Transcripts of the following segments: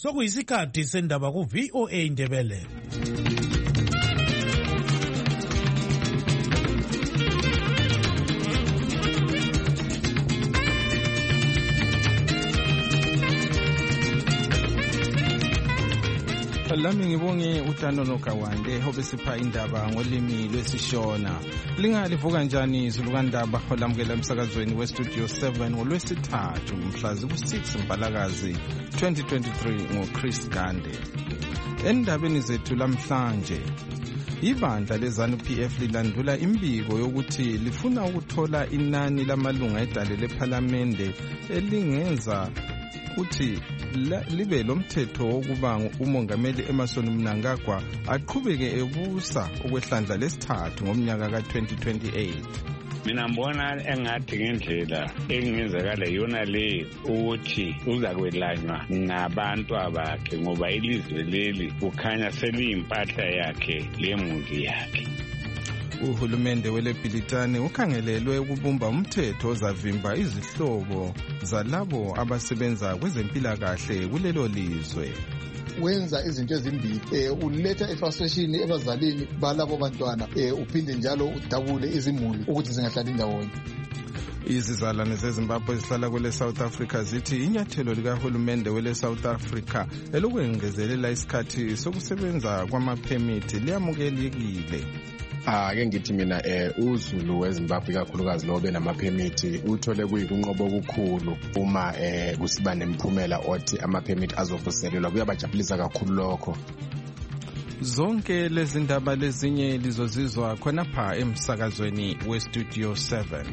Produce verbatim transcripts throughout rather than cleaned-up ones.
sokuyisikhathi sendaba ku V O A Indebele. Lami ngibonge uTanono Kawande obesipha indaba ngolimi lwesishona. Lingalivuka njani izulukandaba olamukela emsakazweni westudio seven ngolwesithathu mhla ku-six Mpalakazi twenty twenty-three ngoChris Gande. Endabeni zethu lamhlanje, ibandla leZANU-P F lilandula imbiko yokuthi lifuna ukuthola inani lamalunga edale lephalamende elingenza uthi libe lomthetho wokuba umongameli Emmerson Mnangagwa aqhubeke ebusa okwehlandla lesithathu ngomnyaka ka twenty twenty-eight. Mina mbona engathi ngendlela engenzakala yona le ukuthi uzakwelanywa ngabantu abakhe ngoba ilizwe leli kukhanya seliyimpahla yakhe lemuli yakhe. Uhulumende welebhilitane ukhangelelwe ukubumba umthetho ozavimba izihlobo zalabo abasebenza kwezempilakahle kulelo lizwe. Wenza izinto ezimbili, eh uletha ifrustration ebazalini balabo bantwana, eh uphinde njalo udabule izimuli ukuthi zingahlali ndawonye. Izizalwane zeZimbabwe ezihlala kwele South Africa zithi inyathelo likahulumende wele South Africa elokwengezelela isikhathi sokusebenza kwamaphemithi liyamukelekile. Ah ke ngithi mina eh uZulu weZimbabwe kakhulukazi lobe namaphemithi uthole kuyikunqobo okukhulu uma eh kusiba nemphumela othi amaphemithi azovuselelwa kuyabajabulisa kakhulu lokho. Zonke lezi ndaba lezinye lizozizwa khona pha emsakazweni westudio seven.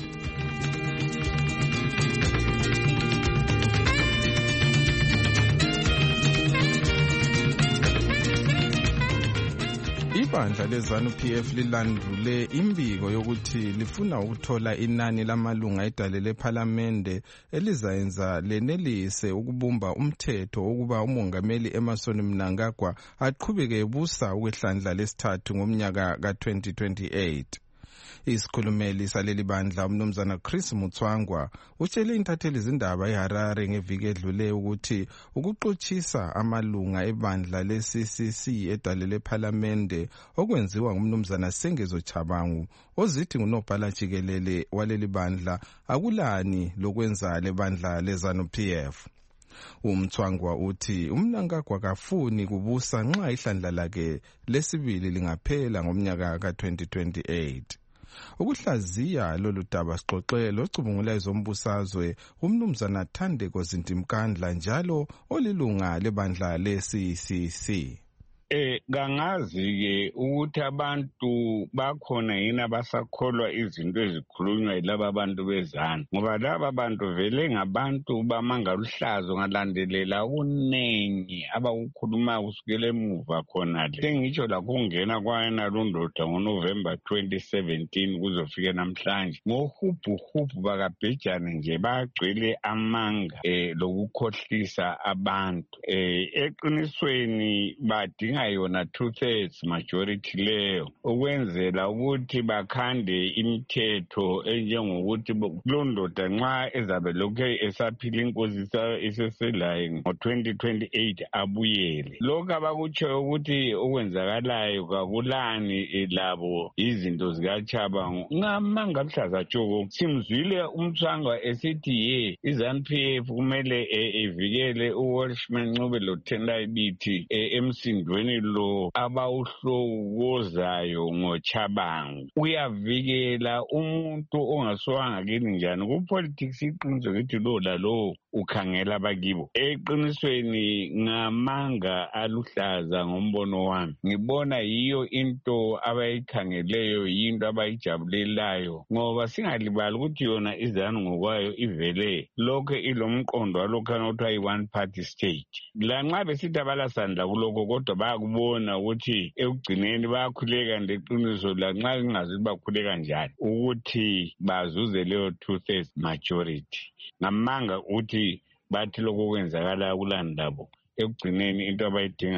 Ibandla leZANU-P F lilandule imbiko yokuthi lifuna ukuthola inani lamalunga edale lephalamende elizayenza lenelise ukubumba umthetho wokuba umongameli Emmerson Mnangagwa aqhubeke ebusa okwehlandla lesithathu ngomnyaka ka twenty twenty-eight. Isikhulumeli saleli bandla umnumzana Chris Mutswangwa utshele intatheli izindaba eHarare ngeviki edlule ukuthi ukuxoxisa amalunga ebandla le-C C C edale lephalamende okwenziwa ngumnumzana Sengezo Chabangu ozithi ngunobhala jikelele waleli bandla akulani lokwenza lebandla leZANU-P F. Umthwangwa uthi uMnangagwa kafuni kubusa nxa ihlandla lakhe lesibili lingaphela ngomnyaka ka twenty twenty-eight. Ukuhlaziya lolu daba sixoxele ocubungula ezombusazwe umnumzana Thandeko Zintimkandla njalo olilunga lebandla le-C C C. Eh kangazi ke ukuthi abantu bakhona yini abasakholwa izinto ezikhulunywa yilaba abantu bezana ngoba laba bantu vele ngabantu bamangaluhlazo ngalandelela ukunengi abakukhuluma kusukela emuva khona le ngitsho la kungena kwayena londoda ngoNovember twenty seventeen kuzofika namhlanje ngohubhu hubhu bakabhejane nje bagcwele amanga eh lokukhohlisa abantu eh eqinisweni badinga yona two-thirds majority leyo ukwenzela ukuthi bakhande imithetho enjengokuthi kulondoda nxa ezabe lokhe esaphila inkosi iseselayo ngo twenty twenty-eight abuyele. Lokho abakutsho ukuthi okwenzakalayo kakulani labo izinto zikaChabangu ngamanga luhlaza tshoko. Simzwile umthwangwa esithi ye iZANU-P F kumele evikele uWalshman Ncube loTendai Biti emsindweni lo abawuhlokozayo ngoChabangu. Uyavikela umuntu ongaswanga kini njani kupolitics iqiniso ukuthi lo lalo ukhangela abakibo. Eqinisweni ngamanga aluhlaza ngombono wami ngibona yiyo into abayikhangeleyo yinto abayijabulelayo ngoba singalibali ukuthi yona iZANU ngokwayo ivele lokho ilomqondo walokhana ukuthi ayi one party state. La nxa besithi abalasandla kuloko kodwa bayakubona ukuthi ekugcineni bayakhuleka ngeqiniso la nxa ingazi bakhuleka kanjani ukuthi bazuze leyo two-thirds majority. Ngamanga ukuthi bathi lokho kwenzakala kulandabo ekugcineni into abayidingayo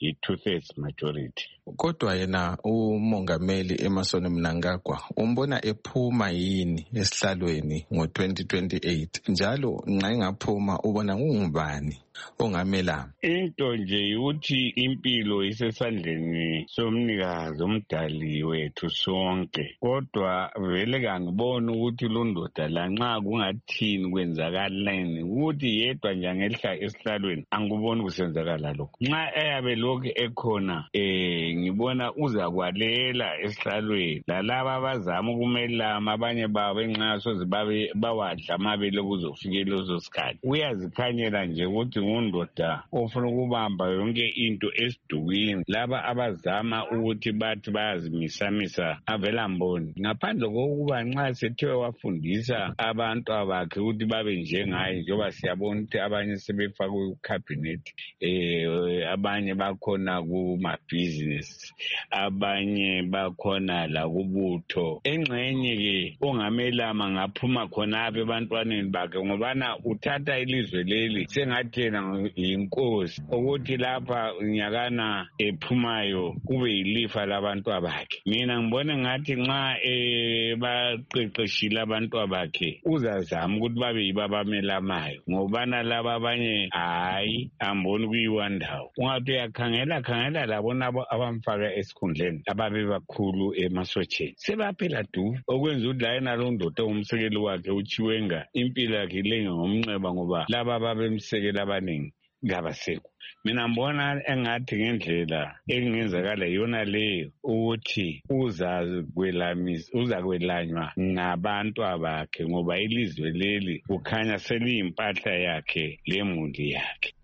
yi-two-thirds majority. Kodwa yena umongameli Emmerson Mnangagwa umbona ephuma yini esihlalweni ngo-twenty twenty-eight njalo nxa engaphuma ubona ngubani ongamela? Into nje ukuthi impilo isesandleni somnikazi umdali wethu sonke, kodwa vele kangiboni ukuthi lo ndoda lanxa kungathini kwenzakaleni ukuthi yedwa nje angehla esihlalweni angiboni kusenzakala lokho. Nxa eyabe lokhu ekhona eh ngibona uzakwalela esihlalweni lalaba abazama ukumelama abanye babo nxa soze babe bawadla amabele kuzofika lezo sikhathi. Uyazikhanyela nje ukuthi ngundoda ofuna ukubamba yonke into esidukwini. Laba abazama ukuthi bathi bayazimisamisa avela mboni ngaphandle kokuba nxa sethiwe wafundisa abantu abakhe ukuthi babe njengaye, njengoba siyabona ukuthi abanye sebefakwe ku-cabinet, eh abanye bakhona kuma-business, abanye bakhona la kubutho. Engxenye ke ongamelama ngaphuma khonapho ebantwaneni bakhe ngobana uthatha ilizwe leli sengathi yena yinkosi, ukuthi lapha nyakana ephumayo kube yilifa labantu abakhe. Mina ngibona ngathi nxa eh baqeqeshile abantu abakhe uzazama ukuthi babe yibabamelamayo, ngobana laba abanye hayi amboni kuyiwa ndawo. Ungathi uyakhangela khangela labo nabo abamfaka esikhundleni ababe bakhulu emasotsheni sebaphela du, okwenza ukuthi la yena lo ndoda umsekeli wakhe uChiwenga impilo yakhe ilenge ngomnxeba ngoba laba babemsekela abaningi ngabasekho. Mina ngibona engathi ngendlela engenzakala yona leyo ukuthi uzakwelamisa uzakwelanywa ngabantu abakhe ngoba ilizwe leli kukhanya seliyimpahla yakhe lemuli yakhe.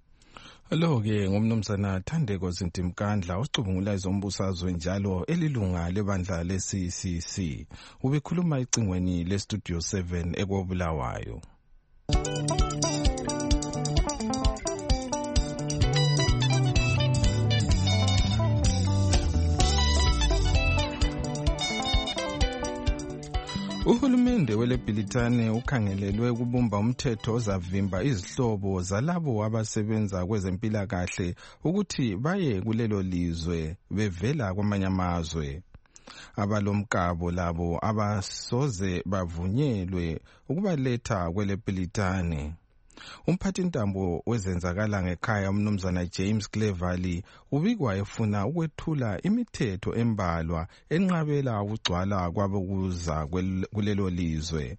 Lo-ke ngumnumzana Thandeko Zintimkandla ocubungula izombusazwe njalo elilunga lebandla le-C C C. Ubekhuluma ecingweni le-Studio seven eKobulawayo. Uhulumende weleBhilitane ukhangelelwe ukubumba umthetho ozavimba izihlobo zalabo abasebenza kwezempilakahle ukuthi baye kulelo lizwe bevela kwamanye amazwe. Abalomkabo labo abasoze bavunyelwe ukubaletha kweleBhilitane. Umphathintambo wezenzakala ngekhaya umnumzana James Cleverly ubikwa efuna ukwethula imithetho embalwa enqabela ukugcwala kwabokuza kulelo lizwe.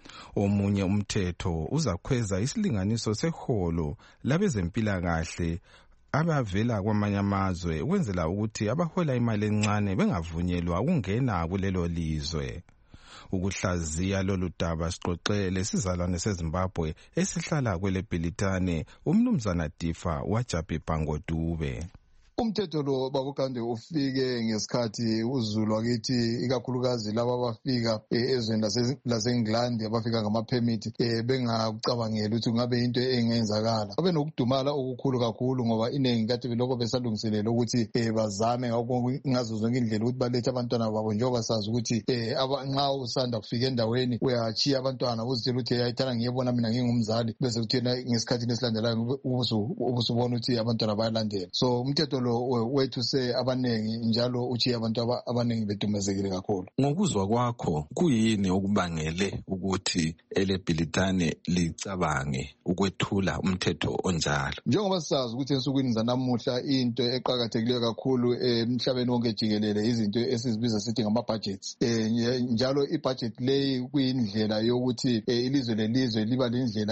Omunye umthetho uzakhweza isilinganiso seholo labezempilakahle abavela kwamanye amazwe ukwenzela ukuthi abahola imali encane bengavunyelwa ukungena kulelo lizwe. Ukuhlaziya lolu daba sixoxele sizalwane seZimbabwe esihlala kweleBhilitane umnumzana Difa waJabi Bhangodube. Umthetho lo bakugande ufike ngesikhathi uZulu wakithi ikakhulukazi laba abafika ezweni laseNgilandi abafika ngamaphemithi bengakucabangela ukuthi kungabe into engenzakala. Babe nokudumala okukhulu kakhulu ngoba inengi kade beloko besalungiselela ukuthi bazame ngazo zonke indlela ukuthi balethe abantwana babo, njengoba sazi ukuthi nxa usanda kufika endaweni uyachiya abantwana uzitshela ukuthi ayithana ngiyebona mina ngingumzali, bese kuthena ngesikhathi esilandelayo ubusubona ukuthi abantwana bayalandela. So umthetho wethu se abanengi njalo uchiya abantu abanengi bedumezekile kakhulu. Ngokuzwa kwakho kuyini okubangele ukuthi eleBhilitane licabange ukwethula umthetho onjalo? Njengoba sisazi ukuthi ensukwini zanamuhla into eqhakathekileyo kakhulu emhlabeni wonke jikelele izinto esizibiza sithi ngama budgets. Njalo ibudget leyi kuyindlela yokuthi ilizwe lelizwe liba lendlela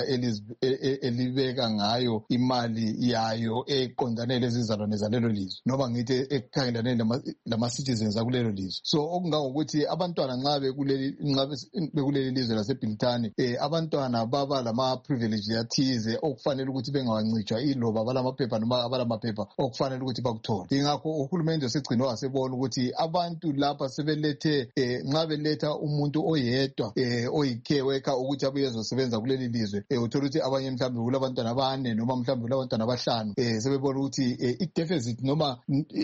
elibeka ngayo imali yayo eqondane lezizalwane zalelo lizwe, noma ngithi ekhangelane lama citizens akulelo lizwe. So okungangokuthi abantwana nxa bekuleli nxa bekuleli lizwe laseBhilitane abantwana baba lama privilege yathize okufanele ukuthi bengawancitshwa iloba balamaphepha noma abalamaphepha okufanele ukuthi bakuthole. Ingakho uhulumende sigcina wasebona ukuthi abantu lapha sebelethe nxa beletha umuntu oyedwa oyicare worker ukuthi abuye ezosebenza kuleli lizwe, uthola ukuthi abanye mhlawumbe kulabantwana abane noma mhlawumbe kulabantwana abahlanu, sebebona ukuthi ideficit deposit noma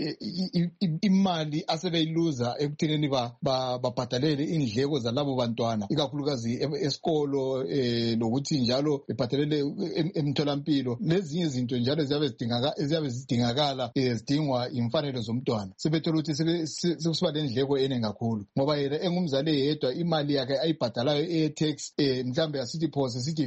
imali asebeyiluza ekuthenini babhadalele indleko zalabo bantwana ikakhulukazi esikolo lokuthi njalo bebhadalele emtholampilo lezinye izinto njalo ziyabe zidingakala eziyabe zidingakala zidingwa imfanelo zomntwana sebethola ukuthi sekusiba lendleko eningi kakhulu ngoba yena engumzali yedwa imali yakhe ayibhadalayo e-tax mhlambe asithi phose sithi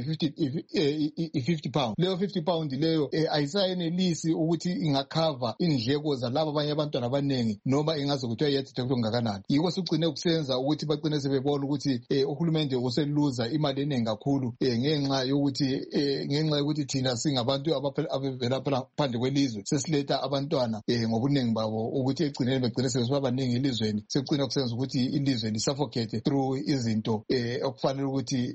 fifty pound leyo fifty pound leyo ayisayenelisi ukuthi ingakhava indleko zalabo abanye abantwana abaningi noma ingaze kuthiwa yethe kungakanani yiko sugcine ukusenza ukuthi baqine sebebona ukuthi uhulumende useluza imali eningi kakhulu ngenxa yokuthi ngenxa yokuthi thina singabantu abavela phandle kwelizwe sesiletha abantwana ngobuningi babo ukuthi egcineni begcine sebesiba baningi elizweni sekugcina kusenza ukuthi ilizwe lisuffocate through izinto okufanele ukuthi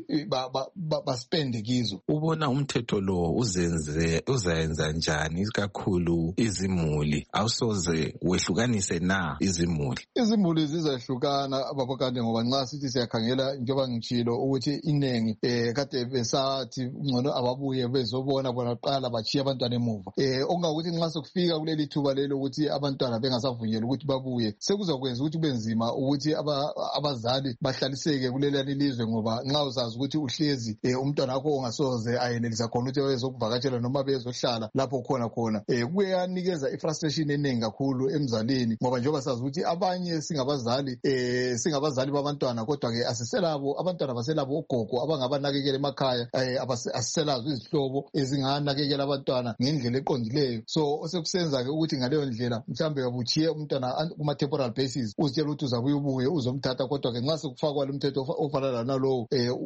baspende kizo. Ubona umthetho lo uzenze uzayenza njani kakhulu izimuli awusoze wehlukanise na izimuli? Izimuli zizahlukana ababakade ngoba nxa sithi siyakhangela njengoba ngitshilo ukuthi inengi kade besathi ngcono ababuye bezobona bona qala bachiya abantwana emuva okungakuthi nxa sokufika kuleli thuba lelo ukuthi abantwana bengasavunyelwa ukuthi babuye sekuzakwenza ukuthi benzima ukuthi abazali bahlaliseke kuleli lizwe ngoba nxa uzazi ukuthi uhlezi umntwana wakho ongasoze ayenelisa khona ukuthi bezokuvakatshela noma bezohlala lapho khona khona kuyanikeza ifrustration eningi kakhulu emzalini ngoba njengoba sazi ukuthi abanye singabazali singabazali babantwana kodwa ke asiselabo abantwana baselabo ogogo abangabanakekela emakhaya asiselazo izihlobo ezinganakekela abantwana ngendlela eqondileyo so osekusenza ke ukuthi ngaleyo ndlela mhlambe ubuchiye umntwana kuma temporal basis uzitshela ukuthi uzabuye ubuye uzomthatha kodwa ke nxa sekufakwa lo mthetho ofana nalowo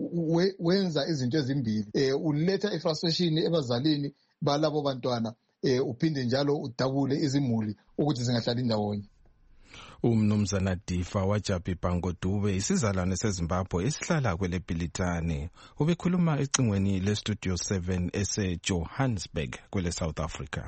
wenza izinto ezimbili uletha ifrustration ebazalini balabo bantwana uphinde njalo udabule izimuli ukuthi zingahlali ndawonye. Umnumzana Difa Wajapi Bangodube isizalwane seZimbabwe esihlala kwele Bhilitane ubekhuluma ecingweni le Studio seven ese Johannesburg kwele South Africa.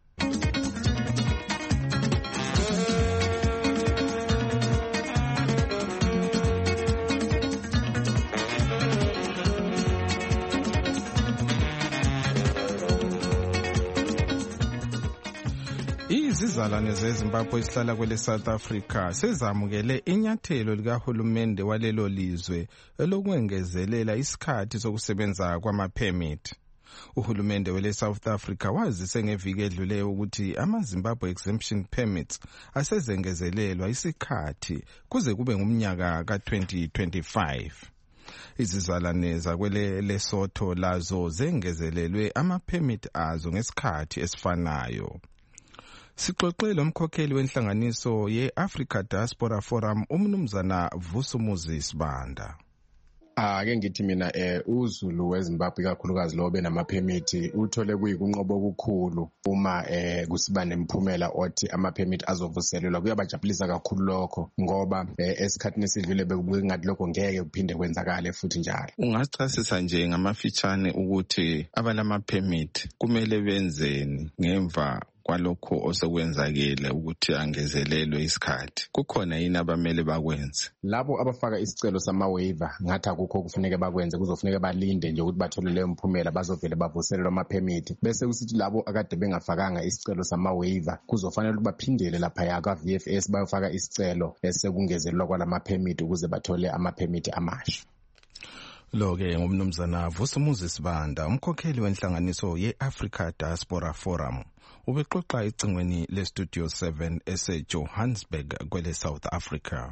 Izizalwane zeZimbabwe esihlala kwele South Africa sezamukele inyathelo likahulumende walelo lizwe elokwengezelela isikhathi sokusebenza kwama-permit. Uhulumende wele South Africa wazise ngeviki edluleyo ukuthi ama-Zimbabwe exemption permits asezengezelelwa isikhathi kuze kube ngumnyaka ka twenty twenty-five. Izizalwane zakwele Lesotho lazo zengezelelwe ama-permit azo ngesikhathi esifanayo. Sixoxele umkhokheli wenhlanganiso ye-Africa Diaspora Forum umnumzana Vusumuzi Sibanda. Ake ngithi mina eh uZulu weZimbabwe kakhulukazi lo benamaphemiti uthole kuyikunqobo okukhulu uma eh kusiba nemphumela othi amaphemiti azovuselelwa kuyabajabulisa kakhulu lokho ngoba esikhathini esidlule bekubuye ngathi lokho ngeke kuphinde kwenzakale futhi njalo. Ungachasisa nje ngamafitshane ukuthi abalamaphemiti kumele benzeni ngemva kwalokho osekwenzakile ukuthi angezelelwe isikhathi? Kukhona yini abamele bakwenze? Labo abafaka isicelo sama-waiver ngathi akukho kufuneka bakwenze, kuzofuneka balinde nje ukuthi bathole leyo mphumela bazovele bavuselelwa amaphemiti. Bese kusithi labo akade bengafakanga isicelo sama-waiver kuzofanele ukuthi baphindele laphaya kwa-V F S bayofaka isicelo esekungezelelwa kwalamaphemiti ukuze bathole amaphemiti amasha. Lo-ke ngumnumzana Vusumuzi Sibanda, umkhokheli wenhlanganiso ye-Africa Diaspora Forum. Ubexoxa ecingweni le Studio seven ese Johannesburg kwele South Africa.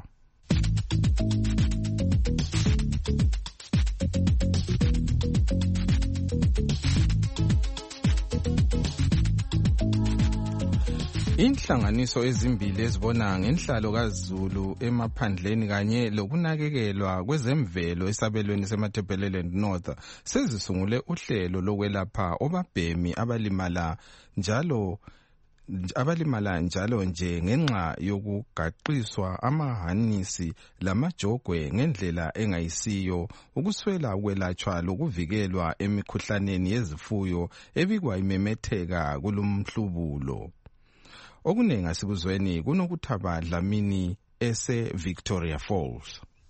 Inhlanganiso ezimbili ezibona ngenhlalo kaZulu emaphandleni kanye lokunakekelwa kwezemvelo esabelweni seMatabeleland North sezisungule uhlelo lokwelapha obabhemi abalimala njalo abalimala njalo nje ngenxa yokugaxiswa amahanisi lamajogwe ngendlela engayisiyo, ukuswela ukwelatshwa lokuvikelwa emikhuhlaneni yezifuyo ebikwa imemetheka kulumhlubulo. Okunengi asikuzweni kunokuthaba Dlamini ese Victoria Falls.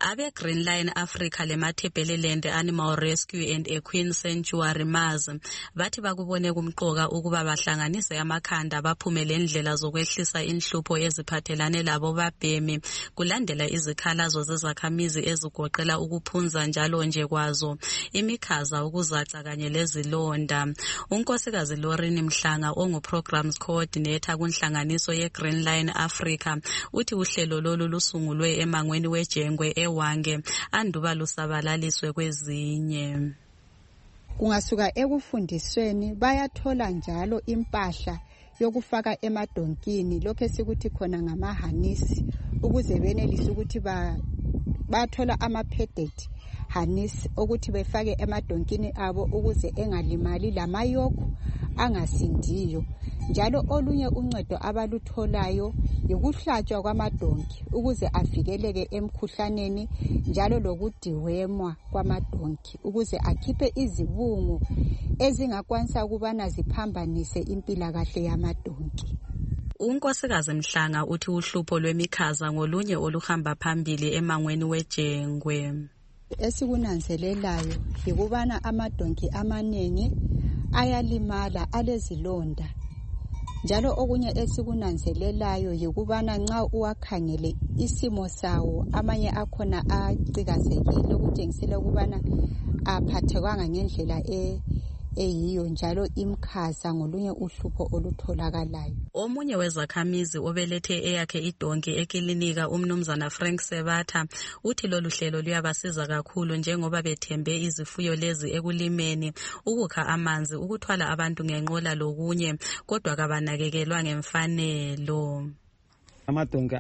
Abe Greenline Africa le Matabeleland Animal Rescue and Equine Sanctuary Mars bathi bakubone kumqoka ukuba bahlanganise amakhanda baphumele indlela zokwehlisa inhlupho eziphathelane labo babhemi kulandela izikhalazo zezakhamizi ezigoqela ukuphunza njalo nje kwazo imikhaza ukuzaca kanye lezilonda. Unkosikazi Lorini Mhlanga ongu Programs Coordinator kunhlanganiso ye Greenline Africa uthi uhlelo lolu lusungulwe emangweni wejengwe ewange anduba lusabalaliswe kwezinye. Kungasuka ekufundisweni bayathola njalo impahla yokufaka emadonkini lokho esikuthi khona ngamahanisi ukuze benelise ukuthi ba bathola ama-padded harness ukuthi befake emadonkini abo ukuze engalimali lamayoko angasindiyo. Njalo olunye uncedo abalutholayo yikuhlatshwa kwamadonki ukuze avikeleke emkhuhlaneni njalo lokudiwemwa kwamadonki ukuze akhiphe izibungu ezingakwanisa ukubana ziphambanise impilakahle yamadonki. Unkosikazi Mhlanga uthi uhlupho lwemikhaza ngolunye oluhamba phambili emangweni wejengwe. Esikunanzelelayo yikubana amadonki amaningi ayalimala alezilonda. Njalo okunye esikunanzelelayo yikubana nxa uwakhangele isimo sawo amanye akhona acikazekile ukujengisela ukubana aphathekanga ngendlela e eyiyo njalo imkhaza ngolunye uhlupho olutholakalayo. Omunye wezakhamizi obelethe eyakhe idonki ekilinika umnumzana Frank Sebatha uthi lolu hlelo luyabasiza kakhulu njengoba bethembe izifuyo lezi ekulimeni, ukukha amanzi, ukuthwala abantu ngenqola lokunye kodwa kabanakekelwa ngemfanelo. Amadonki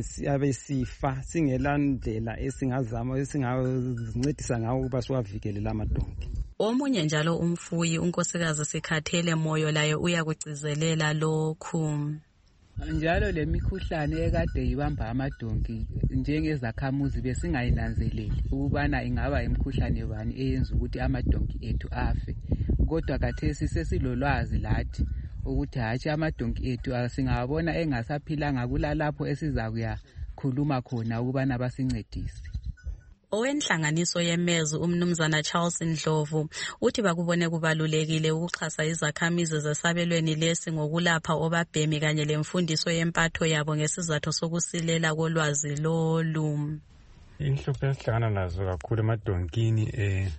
abesifa singela ndlela esingazama esingazincedisa ngawo ukuba siwavikele la madonki. Omunye njalo umfuyi unkosikazi Sikhathele Moyo laye uyakugcizelela lokhu. Njalo lemikhuhlane ekade ibamba amadonki njengezakhamuzi besingayinanzeleli ukubana ingaba imikhuhlane bani eyenza ukuthi amadonki ethu afe. Kodwa kathesi sesilolwazi lathi ukuthi hatshi amadonki ethu asingabona engasaphilanga kulalapho esizakuya khuluma khona ukubana basincedise. Owenhlanganiso yemezi umnumzana Charles Ndlovu uthi bakubone kubalulekile ukuxhasa izakhamizi zesabelweni lesi ngokulapha obabhemi kanye lemfundiso yempatho yabo ngesizathu sokusilela kolwazi lolu. Inhlupho esihlangana nazo kakhulu emadonkini eh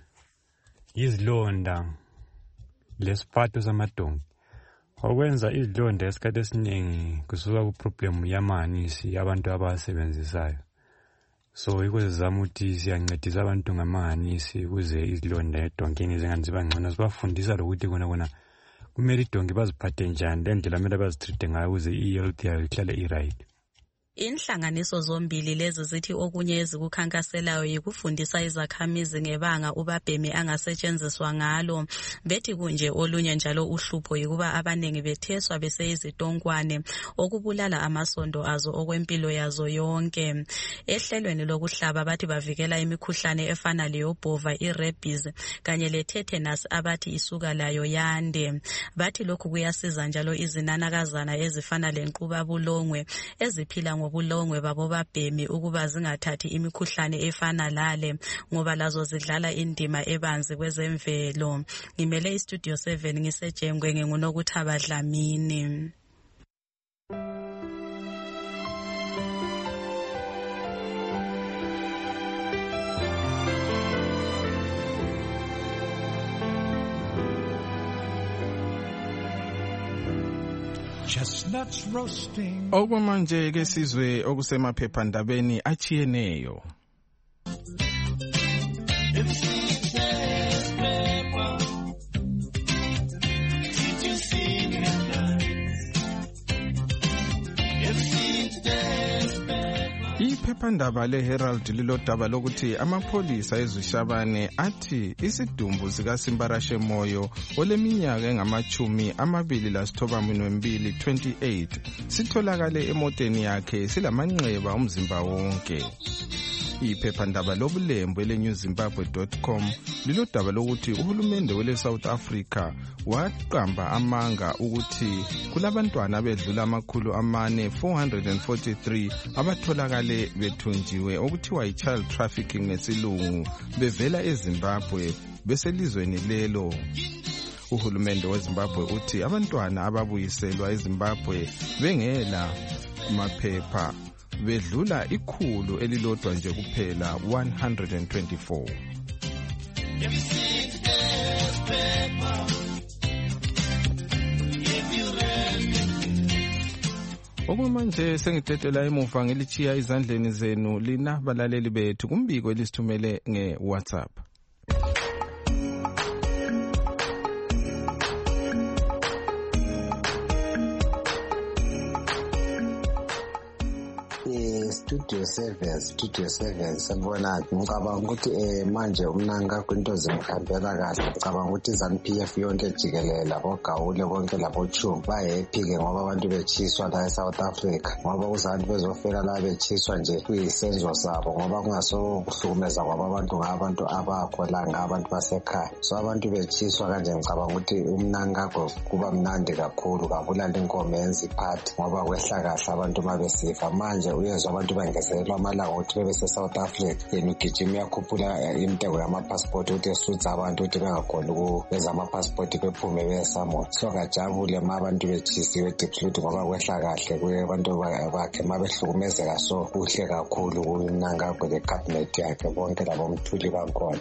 izilonda lesiphatho samadonki. Okwenza izilonda esikhathi esiningi kusuka ku problem yamanisi abantu abasebenzisayo. So ikuze zama ukuthi siyancedisa abantu ngamahanisi ukuze izilonda edonkini zinganziba ngcono, sibafundisa lokuthi kona kona kumele idonki baziphathe njani lendlela kumele bazitreat ngayo ukuze i-health yayo ihlale i-right. Inhlanganiso zombili lezi zithi okunye ezikukhankaselayo yikufundisa izakhamizi ngebanga ubabhemi angasetshenziswa ngalo. Bethi kunje olunye njalo uhlupho yikuba abanengi betheswa beseyizitonkwane okubulala amasondo azo okwempilo yazo yonke. Ehlelweni lokuhlaba bathi bavikela imikhuhlane efana leyobhova, i-rabies kanye le-tetanus abathi isuka layo yande. Bathi lokhu kuyasiza njalo izinanakazana ezifana lenqubabulongwe eziphila ngobulongwe babo babhemi ukuba zingathathi imikhuhlane efana lale ngoba lazo zidlala indima ebanzi kwezemvelo. Ngimele iStudio seven ngisejengwe nginguNokuthaba Dlamini. Chestnuts roasting. Okwamanje ke sizwe okusemaphephandabeni achiyeneyo. Iphephandaba leHerald lilodaba lokuthi amapholisa eZishabane athi isidumbu sikaSimbarashe Moyo oleminyaka engamachumi amabili lasithoba mbili twenty-eight sitholakale emoteni yakhe silamanxeba umzimba wonke. iphephandaba lobulembu ele-new zimbabwe dot com lilodaba lokuthi uhulumende wele South Africa waqamba amanga ukuthi kulabantwana abedlula amakhulu amane four hundred forty-three abatholakale bethunjiwe okuthiwa yi-child trafficking ngesilungu bevela eZimbabwe beselizweni lelo. Uhulumende weZimbabwe uthi abantwana ababuyiselwa eZimbabwe bengela maphepha bedlula ikhulu elilodwa nje kuphela one hundred twenty-four. Okumanje sengidedela emuva ngilichiya izandleni zenu lina balaleli bethu kumbiko elisithumele nge-WhatsApp. Studio seven Studio seven sabona ngicabanga ukuthi eh manje umnanga kwinto zimkhambela kahle ngicabanga ukuthi ZANU-P F yonke jikelele abogawule konke labo chu bahappy ke ngoba abantu bechiswa la eSouth Africa ngoba uzantu bezofela la bechiswa nje kuyisenzo sabo ngoba kungaso kuhlukumeza kwaba abantu ngabantu abakhola ngabantu basekhaya so abantu bechiswa kanje ngicabanga ukuthi umnanga kuba mnandi kakhulu kabulala inkomo yenza iphathi ngoba kwehla kahle abantu mabesifa manje uyezwa abantu bangezelelwa amalanga ukuthi bebe se-South Africa yena ugijima yakhuphula intengo yamapassport ukuthi esutha abantu ukuthi bengakhona ukwenza amapassport bephume beyesamoya so kajabule ma abantu bechisiwe dipluti ngoba kwehla kahle kuye abantu bakhe ma behlukumezeka so kuhle kakhulu kunanga kule cabinet yakhe bonke labo mthuli bakhona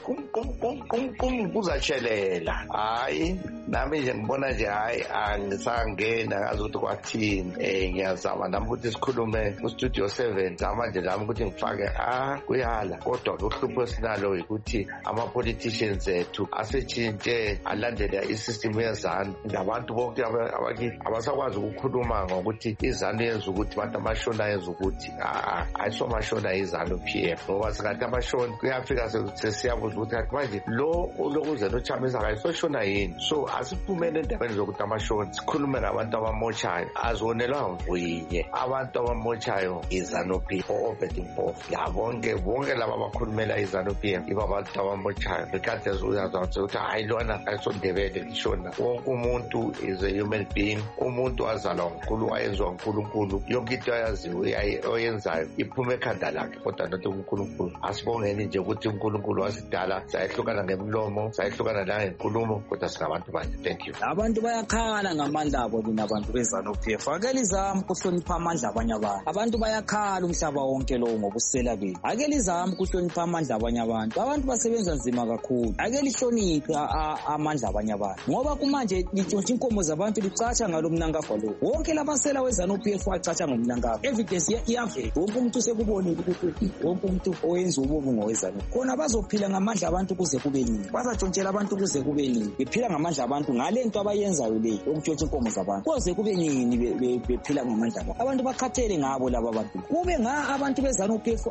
kuzatshelela hayi nami nje ngibona nje hayi angisangena ngazi ukuthi kwathini eh ngiyazama nami ukuthi sikhulume ku-Studio seven manje nami ukuthi ngifake ah kuyala kodwa uhlupho esinalo ukuthi ama-politicians ethu asetshintshe alandela isystem yezanu ngabantu bonke abasakwazi ukukhuluma ngokuthi izanu yenza ukuthi abantu amashona yenza ukuthi ayisomashona izanu-P F ngoba singathi amashona kuyafika sesiyabuza ukuthi kathi manje lo lokuze nochamisa kayisoshona yini so asiphumele endabeni zokuthi amashona sikhulume ngabantu abamotshayo azonelwa mvuyinye abantu abamotshayo izanu-P F operating force la bonke bonke laba abakhulumela izanu-P F iba abantu abamotshayo bekade uyazazi ukuthi hayi lona ayisondebele lishona wonke umuntu is a human being umuntu wazalwa uNkulunkulu wayenzwa uNkulunkulu yonke into ayaziyo oyenzayo iphume ekhanda lakhe kodwa not uNkulunkulu asibongeni nje ukuthi uNkulunkulu wasidala sayehlukana ngemlomo sayehlukana nangenkulumo kodwa singabantu banye. Thank you. Abantu bayakhala ngamandla abo lina abantu bezanu-P F ake lizama ukuhlonipha amandla abanye abantu abantu bayakhala umhlaba wonke lo ngobusela bethu ake lizama ukuhlonipha amandla abanye abantu abantu basebenza nzima kakhulu ake lihloniphe amandla abanye abantu ngoba kumanje litshontsha inkomo zabantu licatsha ngalomnangagwa lo wonke labasela wezanu-P F wacatsha ngomnangagwa evidence iyavela wonke umuntu usekubonile ukuthi wonke umuntu oyenza ububi ngowezanu khona bazophila ngamandla abantu kuze kube nini bazatshontshela abantu kuze kube nini bephila ngamandla abantu ngale nto abayenzayo le yokutshontsha inkomo zabantu kuze kube nini bephila ngamandla abantu abantu bakhathele ngabo laba abantu kube nga abantu bezanu-P F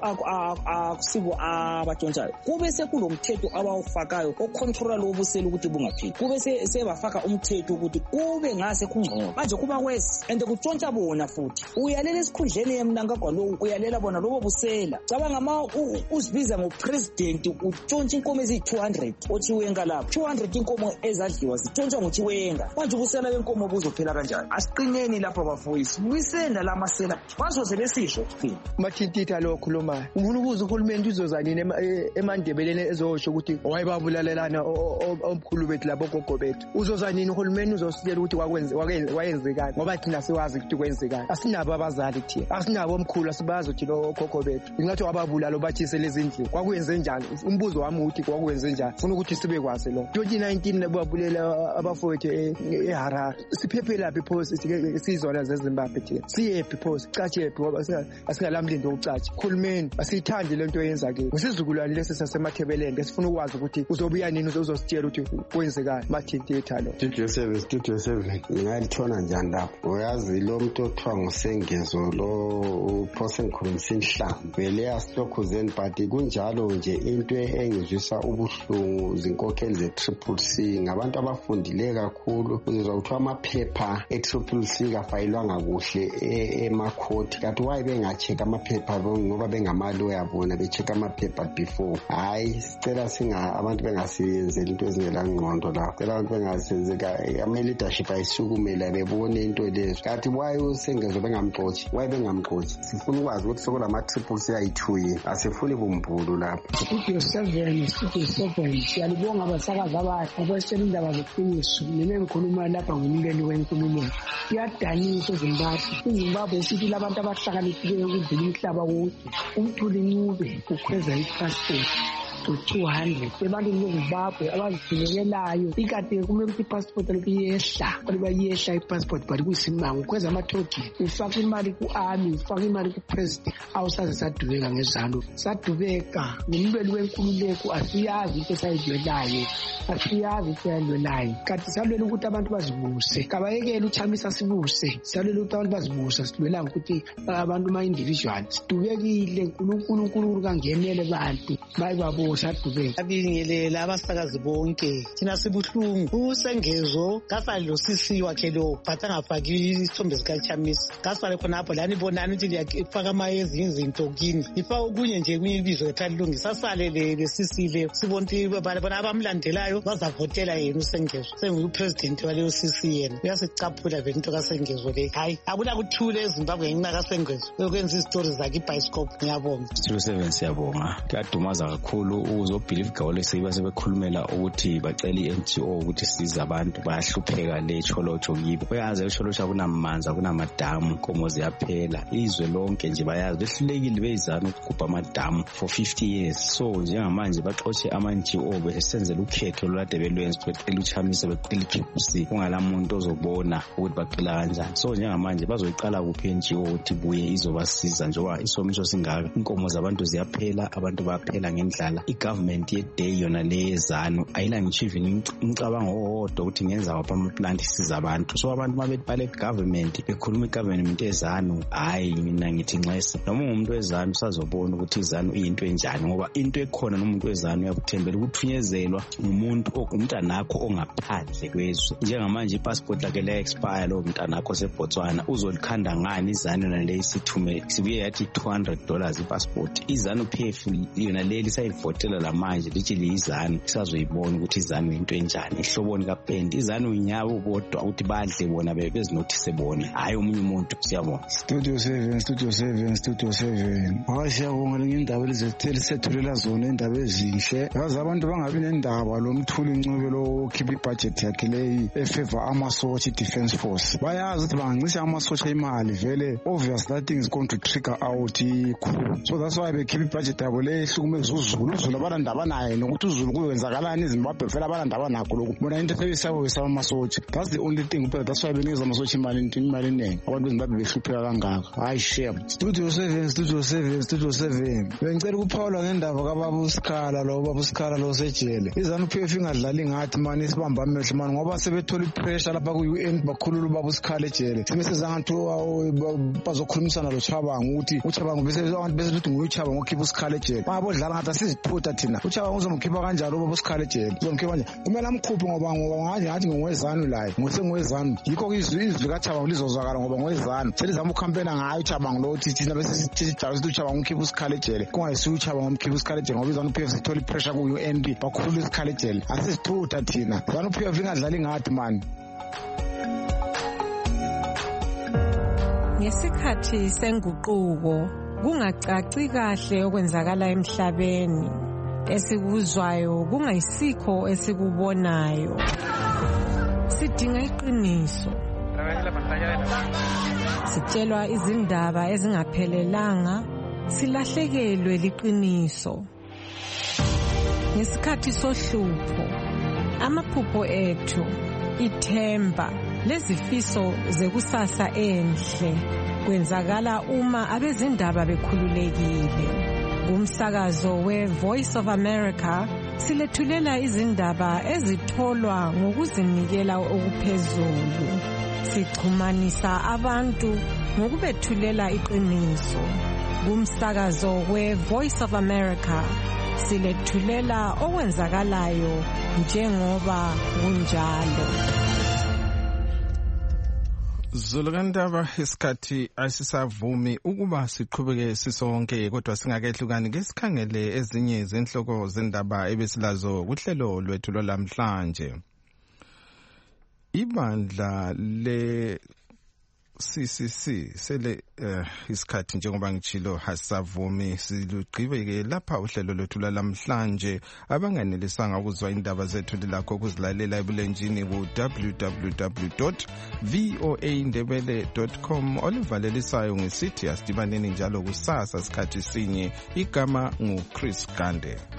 akusibo abatshontshayo kube sekulomthetho abawufakayo ocontrola lobusela ukuthi bungaphili kube sebafaka umthetho ukuthi kube ngase kungcono manje kuba kwesi and kutshontsha bona futhi uyalela esikhundleni yemnangagwa lo uyalela bona lobo busela cabanga ma uzibiza ngopresident utshontsha inkomo eziyi-two hundred ochiwenga lapho two hundred inkomo ezadliwa zitshontsha ngochiwenga manje ubusela benkomo buzophela kanjani asiqineni lapho bafowisi buyisenda lamasela bazoze besisho kuphela mathintitha lo okhulumayo ufuna ukuza uhulumeni uzozanini emandebeleni ezosho ukuthi wayebabulalelana omkhulu bethu labo gogo bethu uzozanini uhulumeni uzositshela ukuthi wayenzekani ngoba thina siwazi ukuthi kwenzekani asinabo abazali thina asinabo omkhulu asibazi ukuthi lo gogo bethu ingathi wababulalo bathise lezi ndlu kwakuyenze njani umbuzo wami uthi kwakuyenze njani ufuna ukuthi sibe kwazi lo twenty nineteen babulela abafowethu eHarare siphephelaphi phosi sizona zeZimbabwe thina siyephi phosi cachephi ngoba asingalamlindi okucatsha khulumeni asiyithandi lento yenzake ngisizukulwane lesi sasemathebelende sifuna ukwazi ukuthi uzobuya nini uzositshela ukuthi kwenzekani mathintitha lo. Studio seven Studio seven ngalithola njani lapho uyazi lo muntu othiwa nguSengezo lo uphose ngikhulumisa inhlamba vele asitokhuzeni but kunjalo nje into engizwisa ubuhlungu zinkokheli ze-Triple C ngabantu abafundile kakhulu uzizwa kuthiwa amaphepha e-Triple C kafayilwanga kuhle emakhoti kanti waye bengacheka amaphepha ngoba bengamaloya bona be-check amaphepha before. Hayi sicela singa abantu bengasiyenzeli into ezingelangqondo la. Cela abantu bengasenzeka ama-leadership ayisukumela bebone into lezo. Kathi why uSengezwe bengamxotshi? Why bengamxotshi? Sifuna ukwazi ukuthi sokulama-triple C I two ye asifuni bumbulu lapha. Studio seven, Studio seven siyalibonga abasakazi abahle abasela indaba zeqiniso. Mina ngikhuluma lapha ngumlweni wenkulumo. Iyadanisa eZimbabwe. iZimbabwe sithi labantu abahlakaniphileyo ukudlula umhlaba wonke. Umthuli Ncube ukhweza i-passport to two hundred ebantwini beZimbabwe abaziphikelelayo ikade kumele ukuthi ipassport lokhu iyehla kodwa iyehla ipassport but kuyisimanga ukhweza amathoki ufaka imali ku-army ufaka imali ku-president awusaze sadubeka ngezanu sadubeka nomlweli wenkululeko asiyazi into esayidlwelayo asiyazi into eyadlwelayo kanti salwela ukuthi abantu bazibuse kabayekele uChamisa sibuse salwela ukuthi abantu bazibuse sidlwelanga ukuthi abantu ma-individual sidubekile uNkulunkulu uNkulunkulu kangenele bantu bayibabo sadubeka. Abingelela abasakazi bonke thina sibuhlungu uSengezwe kasale lo sisi wakhe lo phatha ngafaki isithombe sikaChamisa kasale khonapho lani bonani ukuthi liyafaka amayezinye izinto kini ifa okunye nje kuyibizo ethalungisa sale le sisi le sibonke bona abamlandelayo bazavotela yena uSengezwe senguye president waleyo sisi yena uyasicaphula vele into kaSengezwe le hayi akuna kuthule eZimbabwe ngenxa kaSengezwe ukwenza izistories zakhe iBioscope. Ngiyabonga Studio seven siyabonga kuyadumaza kakhulu uzobelieve gawule seyiba sebekhulumela ukuthi bacela i-N G O ukuthi siza abantu bayahlupheka le cholocho kibo uyazi echolocho akunamanzi akunamadamu inkomo ziyaphela izwe lonke nje bayazi behlulekile beyizana ukugubha amadamu for fifty years so njengamanje baxotshe ama-N G O besenzela ukhetho lolade belwenza becela uChamisa becela i-Triple C kungalamuntu ozobona ukuthi baqela kanjani so njengamanje bazoyiqala kuphi i-N G O ukuthi buye izobasiza njengoba isomiso singaka inkomo zabantu ziyaphela abantu bayaphela ngendlala i-government yeday yona leyezanu ayila ngitsho even umcabango owodwa ukuthi ngenza wapha ama-plant isiza abantu so abantu mabethi bale government bekhuluma i-government ezanu hayi mina ngithi nxese noma umuntu wezanu usazobona ukuthi izanu iyinto enjani ngoba into ekhona nomuntu wezanu uyakuthembela ukuthunyezela umuntu umntanakho ongaphandle kwezwe njengamanje ipassport lakhe la-expire lo mntanakho seBotswana uzolikhanda ngani izanu yona le isithume sibuye yathi two hundred dollars ipassport izanu P F yona leli sayivotela la manje lithi liyizanu isazoyibona ukuthi izanu into enjani ihloboni kaPendi izanu inyabo kodwa ukuthi badle bona bezinothise bona hayi omunye umuntu. Siyabonga Studio seven Studio seven Studio seven hayi siyabonga ngendaba lezetheli sethulela zona indaba ezinhle yazi abantu bangabi nendaba lo Mthuli Ncube lo keep ibudget yakhe leyi efavor amasotsha defense force bayazi ukuthi bangancisha amasotsha imali vele obvious that thing is going to trigger out ikhulu so that's why they keep ibudget yabo le ehlukumeza uzulu uzulu abalanda naye nokuthi uzulu kuyenzakalani eZimbabwe vele abalanda nakho lokhu bona into esebisabo besaba amasotsha that's the only thing but that's why benikeza amasotsha imali into imali eningi abantu beZimbabwe behlupheka kangaka hayi shame. Studio seven Studio seven Studio seven bengicela ukuphawula ngendaba kababa uSikhala lo baba uSikhala lo sejele izanu P F ingadlali ngathi manje isibamba amehlo manje ngoba sebethola ipressure lapha ku-U N bakhulula ubaba uSikhala ejele semesezangathi bazokhulumisana lo Chabangu ukuthi uChabangu bese abantu bese ukuthi nguye uChabangu okhipha uSikhala ejele babodlala ngathi asiziphutha thina uChabangu uzomkhipha kanjalo ubaba uSikhala ejele uzomkhipha kanje kumele amkhuphe ngoba ngoba ngathi ngathi ngowezanu laye ngosengowezanu yikho izwi izwi likaChabangu lizozwakala ngoba ngowezanu selizama ukhampena ngayo uChabangu lo ukuthi thina bese sithi ukuthi uChabangu ukhipha uSikhala ejele kungayisuthi uChabangu umkhipha uSikhala ejele ngoba izanu P F sithola ipressure ku-U N B bakhulula uSikhala ejele asizithutha thina izanu P F ingadlali ngathi mani. Ngesikhathi senguquko kungacaci kahle okwenzakala emhlabeni esikuzwayo kungayisikho esikubonayo sidinga iqiniso sitshelwa izindaba ezingaphelelanga silahlekelwe liqiniso ngesikhathi sohlupho amaphupho ethu ithemba lezifiso zekusasa enhle kwenzakala uma abezindaba bekhululekile. Umsakazo we-Voice of America silethulela izindaba ezitholwa ngokuzinikela okuphezulu. Sixhumanisa abantu ngokubethulela iqiniso. Umsakazo we-Voice of America silethulela okwenzakalayo njengoba kunjalo. Zulukandaba isikhathi asisavumi ukuba siqhubeke sisonke kodwa singakehlukani ke sikhangele ezinye zenhloko zendaba ebesilazo kuhlelo lwethu lomhlanje. Ibandla le C C C sele uh, isikhathi njengoba ngichilo hasavumi silugqibeke lapha uhlelo lwethu lamhlanje abanganelisanga ukuzwa indaba zethu lakho ukuzilalela ebulenjini ku w w w dot voa ndebele dot com olivalelisayo ngesithi asidibaneni njalo kusasa sikhathi sinye igama ngu Chris Gande.